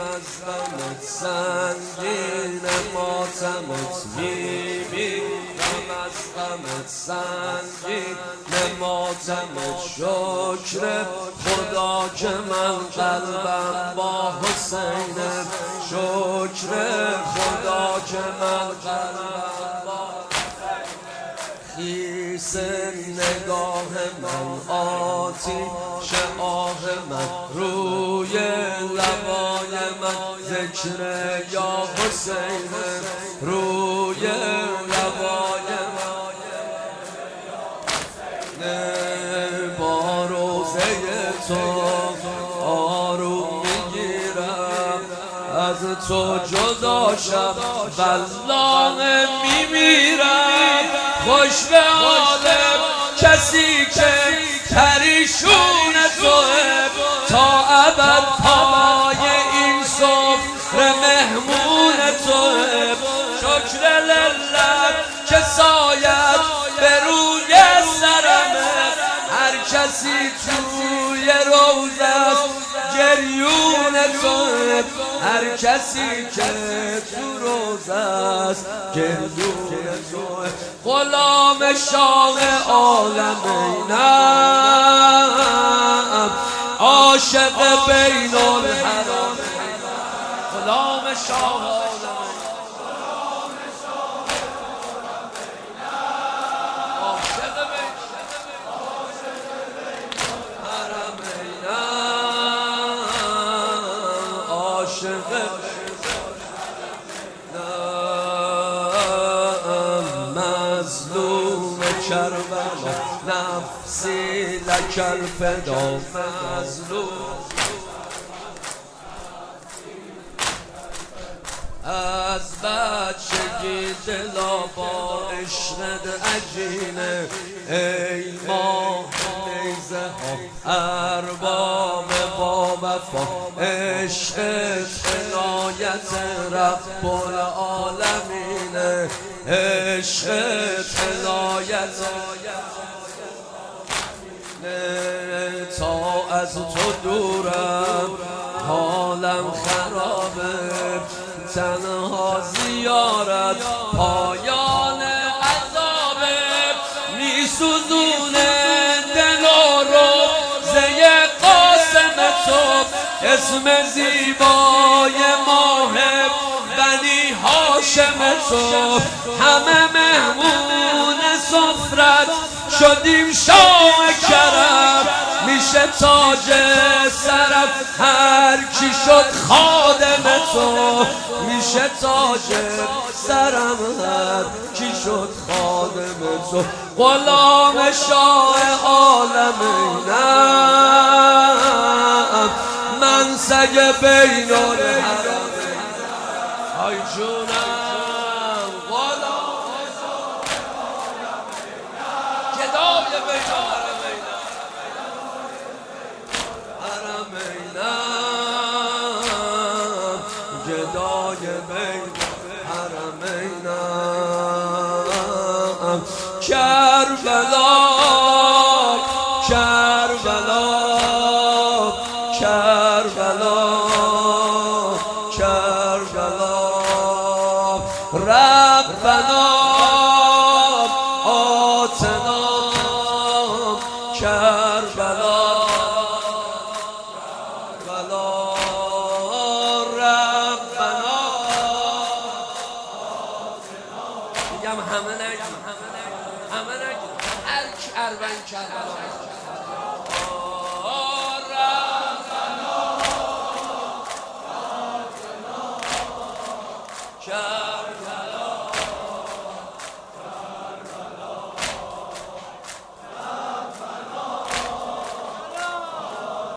از غمت سنگین ماتمت میمیرم از غمت سنگین ماتمت شکر خدا که من قلبم با حسینه شکر خدا که من قلبم با خیس نگاه من آتیش آه من روی لبای من ذکر یا حسین روی لبای من با روزه تو آروم میگیرم از تو جدا شم والله میمیرم خوش به حالم کسی که پریشون توه تا ابد پای این سفره مهمون توه شکر لله که سایت به روی سرمه هر کسی توی روزه است گریون توه هر کسی که تو روزه است گریون توه غلام شاه عالمینم عاشق بین الحرمین غلام شاه مظلوم کربلا نفسی لک الفدا مظلوم از بچگی دلا با عشقت عجینه ای ماه نیزه ها ارباب با وفا عشقت عنایت رب العالمینه عشقت عنایت تا از تو دورم حالم خرابه تنها زیارت پایان عذابه میسوزونه دل و روزه قاسم تو اسم زیبای ماه بنی هاشم تو همه مهمون سفرت شدیم شاه کرم میشه تاج سرم هر کی شد خادم تو میشه تاج سرم هر کی شد خادم تو غلام شاه عالمینم من سگ بین الحرمین ای جونم غلام شاه عالمینم گدای بین حرمینم گدای بین حرمینم کربلا کربلا کربلا کربلا ربنا آتنا کربلا همه نگید هر کی ارون کربلا